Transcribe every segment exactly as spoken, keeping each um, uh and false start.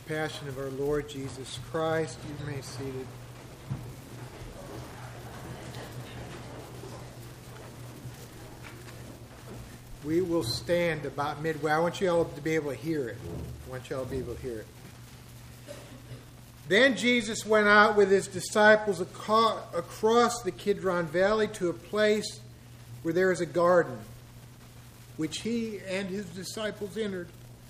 Passion of our Lord Jesus Christ. You may be seated. We will stand about midway. I want you all to be able to hear it. I want you all to be able to hear it. Then Jesus went out with his disciples across the Kidron Valley to a place where there is a garden, which he and his disciples entered.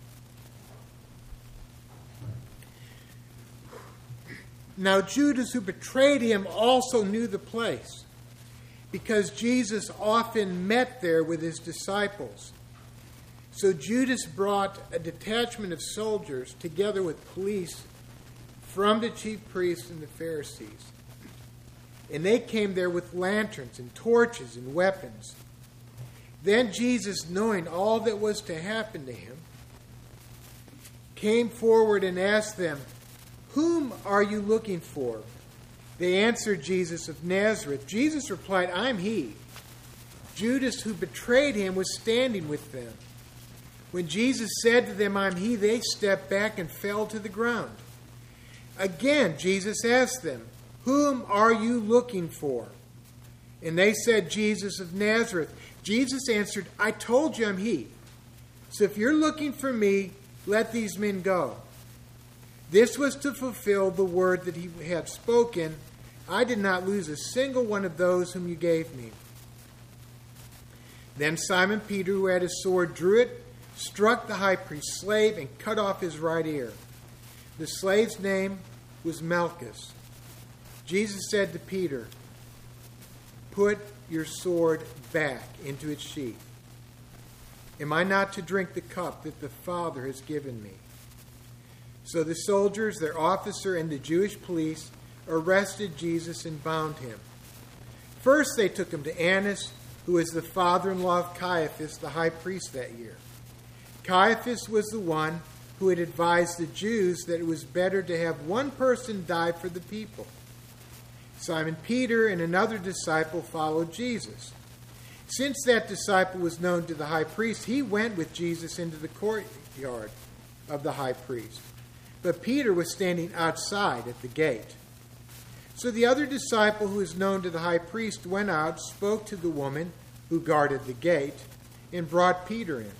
Now Judas, who betrayed him, also knew the place, because Jesus often met there with his disciples. So Judas brought a detachment of soldiers together with police from the chief priests and the Pharisees. And they came there with lanterns and torches and weapons. Then Jesus, knowing all that was to happen to him, came forward and asked them, "Whom are you looking for?" They answered, "Jesus of Nazareth." Jesus replied, "I'm he." Judas, who betrayed him, was standing with them. When Jesus said to them, "I'm he," they stepped back and fell to the ground. Again, Jesus asked them, "Whom are you looking for?" And they said, "Jesus of Nazareth." Jesus answered, "I told you I'm he. So if you're looking for me, let these men go." This was to fulfill the word that he had spoken, "I did not lose a single one of those whom you gave me." Then Simon Peter, who had his sword, drew it, struck the high priest's slave, and cut off his right ear. The slave's name was Malchus. Jesus said to Peter, "Put your sword back into its sheath. Am I not to drink the cup that the Father has given me?" So the soldiers, their officer, and the Jewish police arrested Jesus and bound him. First they took him to Annas, who was the father-in-law of Caiaphas, the high priest that year. Caiaphas was the one who had advised the Jews that it was better to have one person die for the people. Simon Peter and another disciple followed Jesus. Since that disciple was known to the high priest, he went with Jesus into the courtyard of the high priest. But Peter was standing outside at the gate. So the other disciple, who was known to the high priest, went out, spoke to the woman who guarded the gate, and brought Peter in.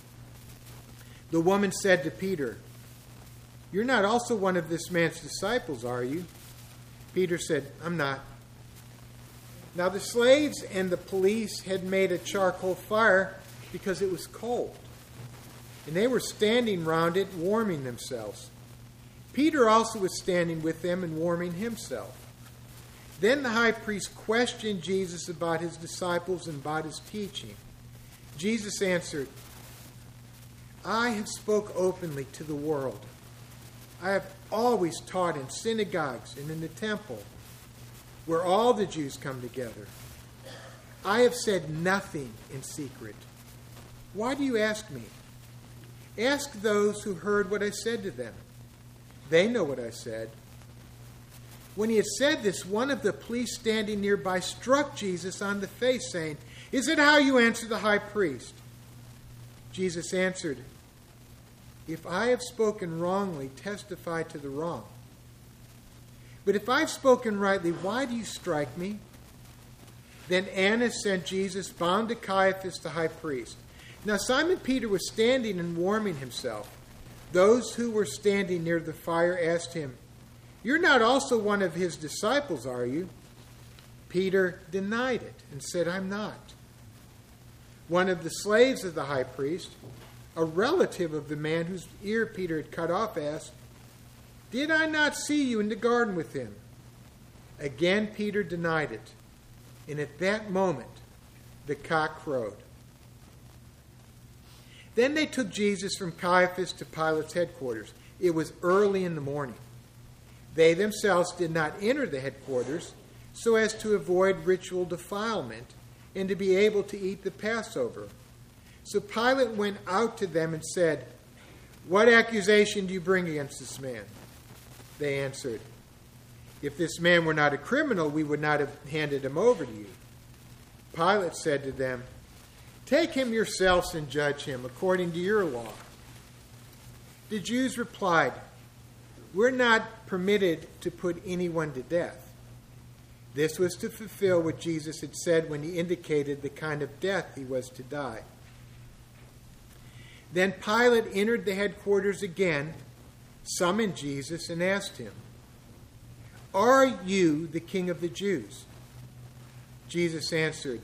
The woman said to Peter, "You're not also one of this man's disciples, are you?" Peter said, "I'm not." Now the slaves and the police had made a charcoal fire because it was cold, and they were standing round it, warming themselves. Peter also was standing with them and warming himself. Then the high priest questioned Jesus about his disciples and about his teaching. Jesus answered, "I have spoke openly to the world. I have always taught in synagogues and in the temple, where all the Jews come together. I have said nothing in secret. Why do you ask me? Ask those who heard what I said to them. They know what I said." When he had said this, one of the police standing nearby struck Jesus on the face, saying, "Is it how you answer the high priest?" Jesus answered, "If I have spoken wrongly, testify to the wrong. But if I've spoken rightly, why do you strike me?" Then Annas sent Jesus bound to Caiaphas the high priest. Now Simon Peter was standing and warming himself. Those who were standing near the fire asked him, "You're not also one of his disciples, are you?" Peter denied it and said, "I'm not." One of the slaves of the high priest, a relative of the man whose ear Peter had cut off, asked, "Did I not see you in the garden with him?" Again Peter denied it, and at that moment the cock crowed. Then they took Jesus from Caiaphas to Pilate's headquarters. It was early in the morning. They themselves did not enter the headquarters so as to avoid ritual defilement and to be able to eat the Passover. So Pilate went out to them and said, "What accusation do you bring against this man?" They answered, "If this man were not a criminal, we would not have handed him over to you." Pilate said to them, "Take him yourselves and judge him according to your law." The Jews replied, we're not permitted to put anyone to death. This was to fulfill what Jesus had said when he indicated the kind of death he was to die. Then Pilate entered the headquarters again, summoned Jesus, and asked him, "Are you the king of the Jews?" Jesus answered,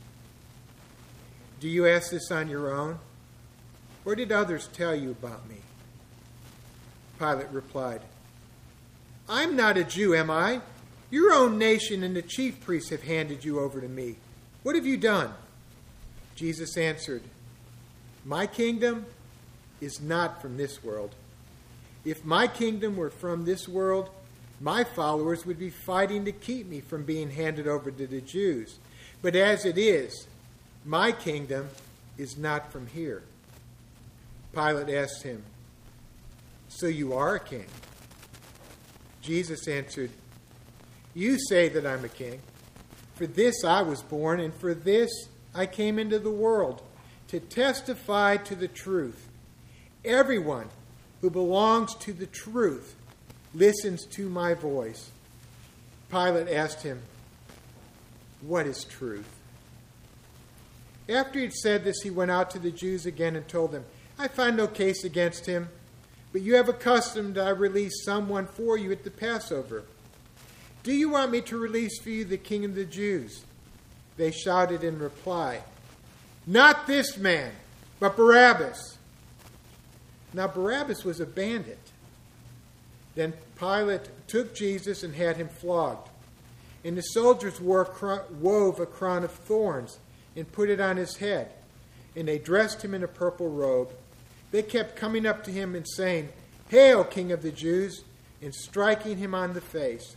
"Do you ask this on your own, or did others tell you about me?" Pilate replied, "I'm not a Jew, am I? Your own nation and the chief priests have handed you over to me. What have you done?" Jesus answered, "My kingdom is not from this world. If my kingdom were from this world, my followers would be fighting to keep me from being handed over to the Jews. But as it is, my kingdom is not from here." Pilate asked him, "So you are a king?" Jesus answered, "You say that I'm a king. For this I was born, and for this I came into the world, to testify to the truth. Everyone who belongs to the truth listens to my voice." Pilate asked him, "What is truth?" After he had said this, he went out to the Jews again and told them, "I find no case against him, but you have a custom that I release someone for you at the Passover. Do you want me to release for you the king of the Jews?" They shouted in reply, "Not this man, but Barabbas." Now Barabbas was a bandit. Then Pilate took Jesus and had him flogged. And the soldiers wore, wove a crown of thorns and put it on his head. And they dressed him in a purple robe. They kept coming up to him and saying, "Hail, King of the Jews," and striking him on the face.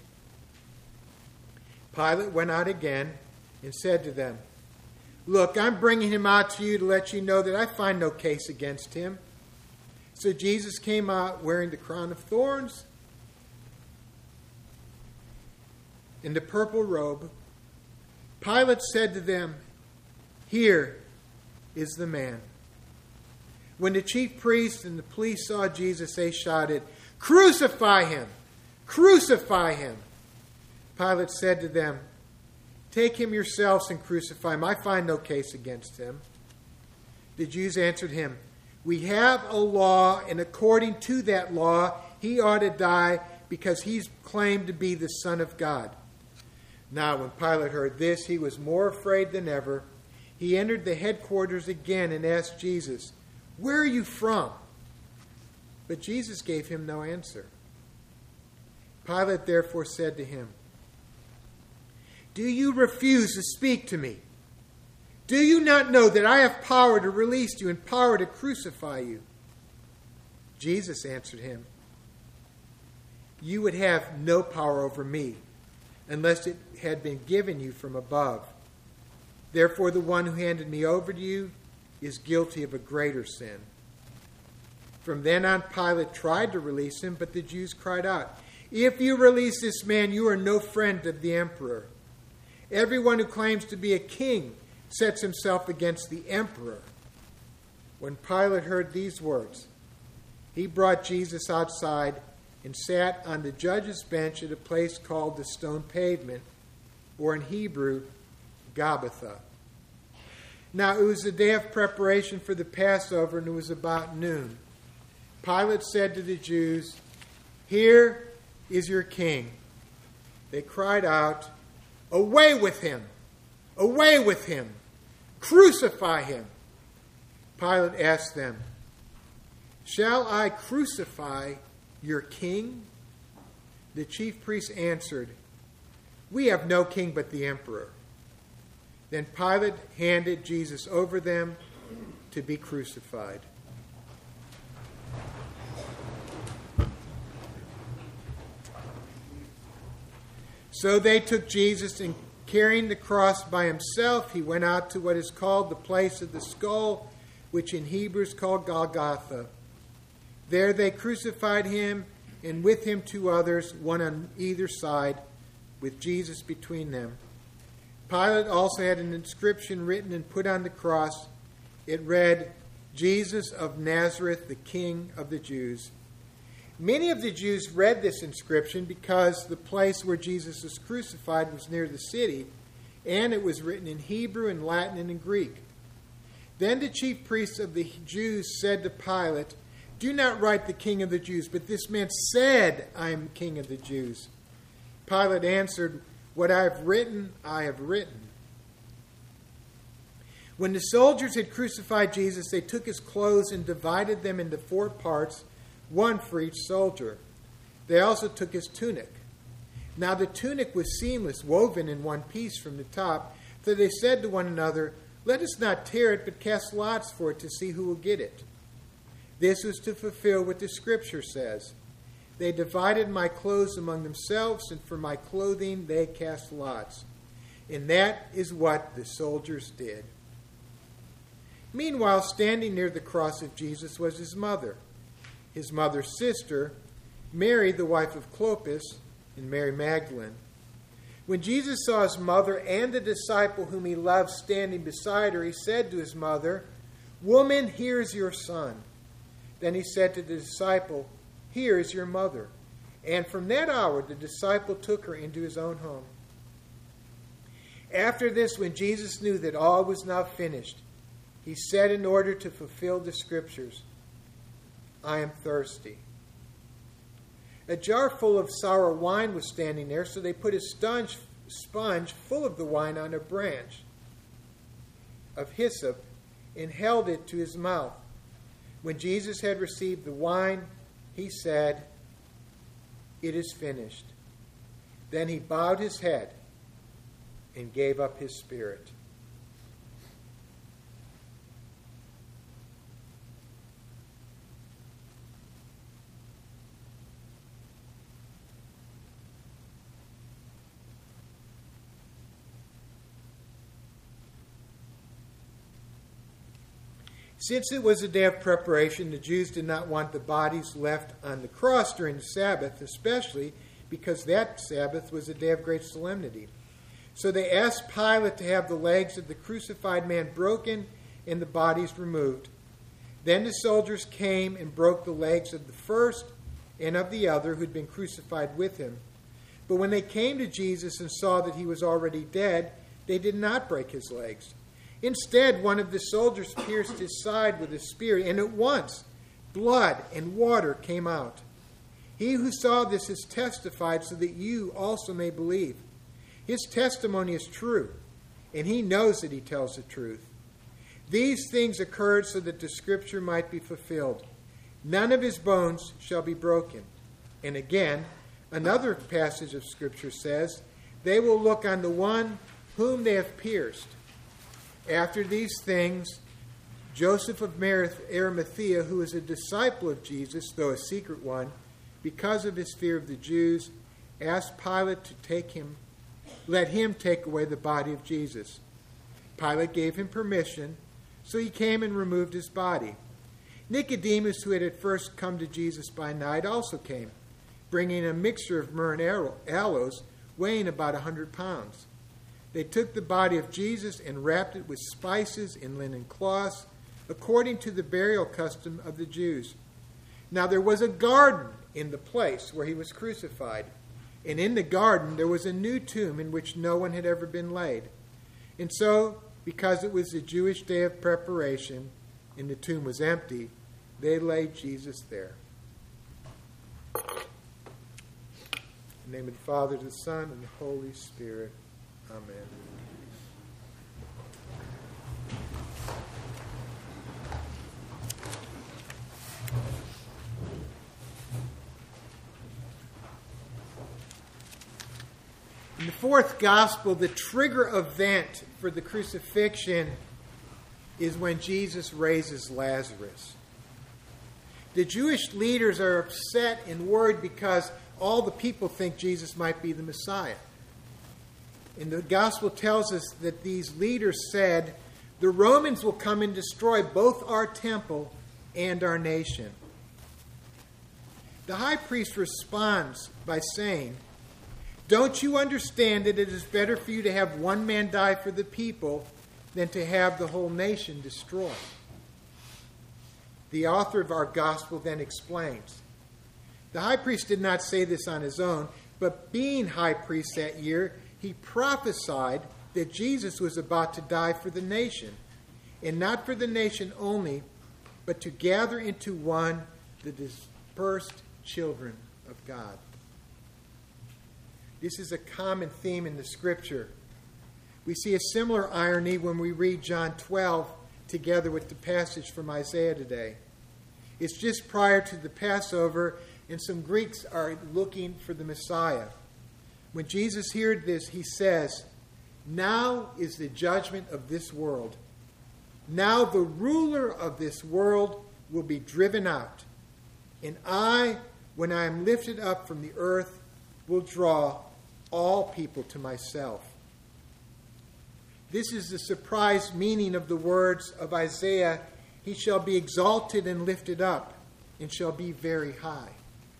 Pilate went out again and said to them, "Look, I'm bringing him out to you to let you know that I find no case against him." So Jesus came out wearing the crown of thorns and the purple robe. Pilate said to them, "Here is the man." When the chief priests and the police saw Jesus, they shouted, "Crucify him! Crucify him!" Pilate said to them, "Take him yourselves and crucify him. I find no case against him." The Jews answered him, "We have a law, and according to that law, he ought to die because he's claimed to be the Son of God." Now, when Pilate heard this, he was more afraid than ever. He entered the headquarters again and asked Jesus, "Where are you from?" But Jesus gave him no answer. Pilate therefore said to him, "Do you refuse to speak to me? Do you not know that I have power to release you and power to crucify you?" Jesus answered him, "You would have no power over me unless it had been given you from above. Therefore, the one who handed me over to you is guilty of a greater sin." From then on, Pilate tried to release him, but the Jews cried out, "If you release this man, you are no friend of the emperor. Everyone who claims to be a king sets himself against the emperor." When Pilate heard these words, he brought Jesus outside and sat on the judge's bench at a place called the Stone Pavement, or in Hebrew, Gabbatha. Now it was the day of preparation for the Passover, and it was about noon. Pilate said to the Jews, "Here is your king." They cried out, "Away with him! Away with him! Crucify him!" Pilate asked them, "Shall I crucify your king?" The chief priests answered, "We have no king but the emperor." Then Pilate handed Jesus over them to be crucified. So they took Jesus, and carrying the cross by himself, he went out to what is called the place of the skull, which in Hebrew is called Golgotha. There they crucified him, and with him two others, one on either side, with Jesus between them. Pilate also had an inscription written and put on the cross. It read, "Jesus of Nazareth, the King of the Jews." Many of the Jews read this inscription because the place where Jesus was crucified was near the city, and it was written in Hebrew and Latin and in Greek. Then the chief priests of the Jews said to Pilate, "Do not write the King of the Jews, but this man said, 'I am King of the Jews.'" Pilate answered, "What I have written, I have written." When the soldiers had crucified Jesus, they took his clothes and divided them into four parts, one for each soldier. They also took his tunic. Now the tunic was seamless, woven in one piece from the top. So they said to one another, "Let us not tear it, but cast lots for it to see who will get it." This was to fulfill what the scripture says. "They divided my clothes among themselves, and for my clothing they cast lots." And that is what the soldiers did. Meanwhile, standing near the cross of Jesus was his mother, his mother's sister, Mary, the wife of Clopas, and Mary Magdalene. When Jesus saw his mother and the disciple whom he loved standing beside her, he said to his mother, "Woman, here is your son." Then he said to the disciple, "Here is your mother." And from that hour the disciple took her into his own home. After this, when Jesus knew that all was now finished, he said in order to fulfill the scriptures, "I am thirsty." A jar full of sour wine was standing there, so they put a sponge, sponge full of the wine on a branch of hyssop and held it to his mouth. When Jesus had received the wine, he said, "It is finished." Then he bowed his head and gave up his spirit. Since it was a day of preparation, the Jews did not want the bodies left on the cross during the Sabbath, especially because that Sabbath was a day of great solemnity. So they asked Pilate to have the legs of the crucified man broken and the bodies removed. Then the soldiers came and broke the legs of the first and of the other who had been crucified with him. But when they came to Jesus and saw that he was already dead, they did not break his legs. Instead, one of the soldiers pierced his side with a spear, and at once blood and water came out. He who saw this has testified so that you also may believe. His testimony is true, and he knows that he tells the truth. These things occurred so that the scripture might be fulfilled. None of his bones shall be broken. And again, another passage of scripture says, "They will look on the one whom they have pierced." After these things, Joseph of Arimathea, who was a disciple of Jesus, though a secret one, because of his fear of the Jews, asked Pilate to take him, let him take away the body of Jesus. Pilate gave him permission, so he came and removed his body. Nicodemus, who had at first come to Jesus by night, also came, bringing a mixture of myrrh and aloes, weighing about a hundred pounds. They took the body of Jesus and wrapped it with spices in linen cloths, according to the burial custom of the Jews. Now there was a garden in the place where he was crucified, and in the garden there was a new tomb in which no one had ever been laid. And so, because it was the Jewish day of preparation, and the tomb was empty, they laid Jesus there. In the name of the Father, the Son, and the Holy Spirit. Amen. In the fourth gospel, the trigger event for the crucifixion is when Jesus raises Lazarus. The Jewish leaders are upset and worried because all the people think Jesus might be the Messiah. And the gospel tells us that these leaders said, "The Romans will come and destroy both our temple and our nation." The high priest responds by saying, "Don't you understand that it is better for you to have one man die for the people than to have the whole nation destroyed?" The author of our gospel then explains, The high priest did not say this on his own, but being high priest that year, he prophesied that Jesus was about to die for the nation, and not for the nation only, but to gather into one the dispersed children of God. This is a common theme in the Scripture. We see a similar irony when we read John twelve together with the passage from Isaiah today. It's just prior to the Passover, and some Greeks are looking for the Messiah. When Jesus heard this, he says, "Now is the judgment of this world. Now the ruler of this world will be driven out. And I, when I am lifted up from the earth, will draw all people to myself." This is the surprise meaning of the words of Isaiah, "He shall be exalted and lifted up, and shall be very high."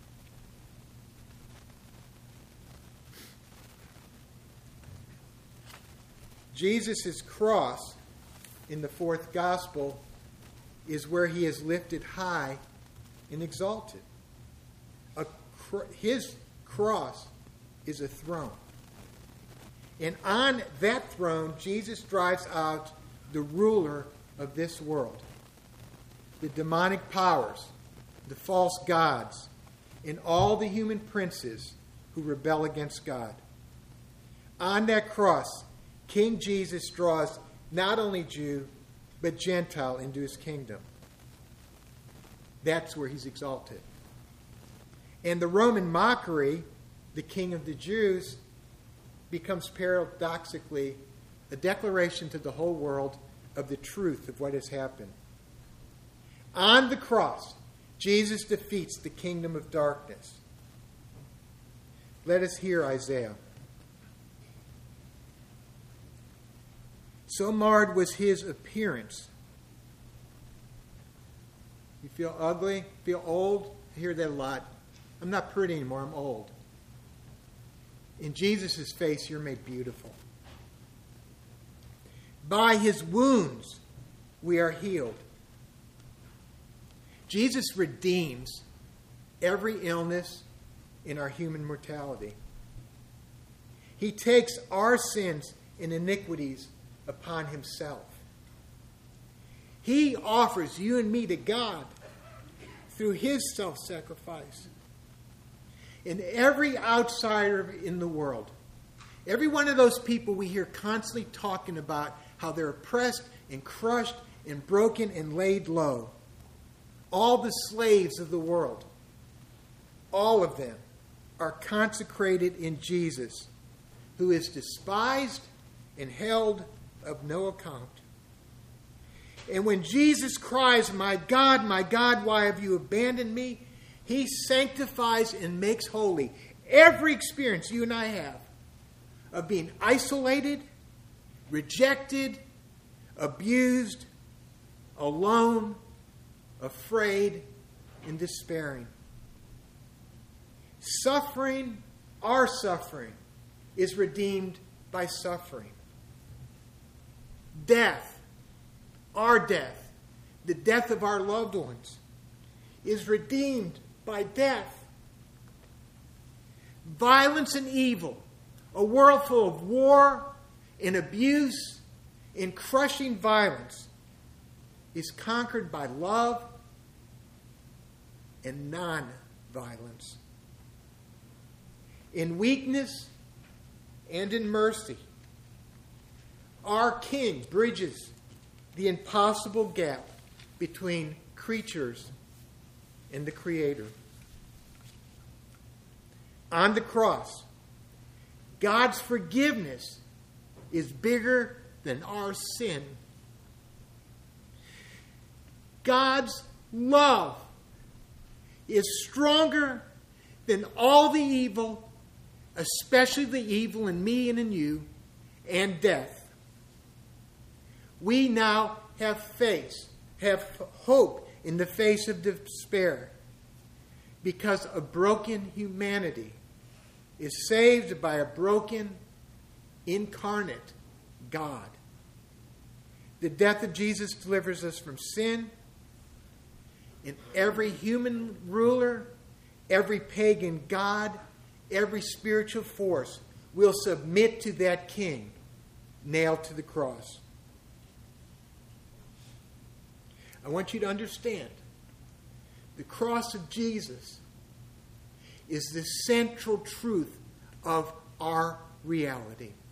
Jesus' cross in the fourth gospel is where he is lifted high and exalted. A, his cross is a throne. And on that throne, Jesus drives out the ruler of this world, the demonic powers, the false gods, and all the human princes who rebel against God. On that cross, King Jesus draws not only Jew, but Gentile into his kingdom. That's where he's exalted. And the Roman mockery, the King of the Jews, becomes paradoxically a declaration to the whole world of the truth of what has happened. On the cross, Jesus defeats the kingdom of darkness. Let us hear Isaiah. "So marred was his appearance." You feel ugly? Feel old? I hear that a lot. I'm not pretty anymore, I'm old. In Jesus' face, you're made beautiful. "By his wounds, we are healed." Jesus redeems every illness in our human mortality. He takes our sins and iniquities upon himself. He offers you and me to God through his self-sacrifice. And every outsider in the world, every one of those people we hear constantly talking about how they're oppressed and crushed and broken and laid low, all the slaves of the world, all of them are consecrated in Jesus, who is despised and held of no account. And when Jesus cries, "My God, my God, why have you abandoned me?" he sanctifies and makes holy every experience you and I have of being isolated, rejected, abused, alone, afraid, and despairing. Suffering, our suffering, is redeemed by suffering. Death, our death, the death of our loved ones, is redeemed by death. Violence and evil, a world full of war and abuse and crushing violence, is conquered by love and non-violence. In weakness and in mercy, our King bridges the impossible gap between creatures and the Creator. On the cross, God's forgiveness is bigger than our sin. God's love is stronger than all the evil, especially the evil in me and in you, and death. We now have face, have hope in the face of despair, because a broken humanity is saved by a broken, incarnate God. The death of Jesus delivers us from sin, and every human ruler, every pagan god, every spiritual force will submit to that king nailed to the cross. I want you to understand, the cross of Jesus is the central truth of our reality.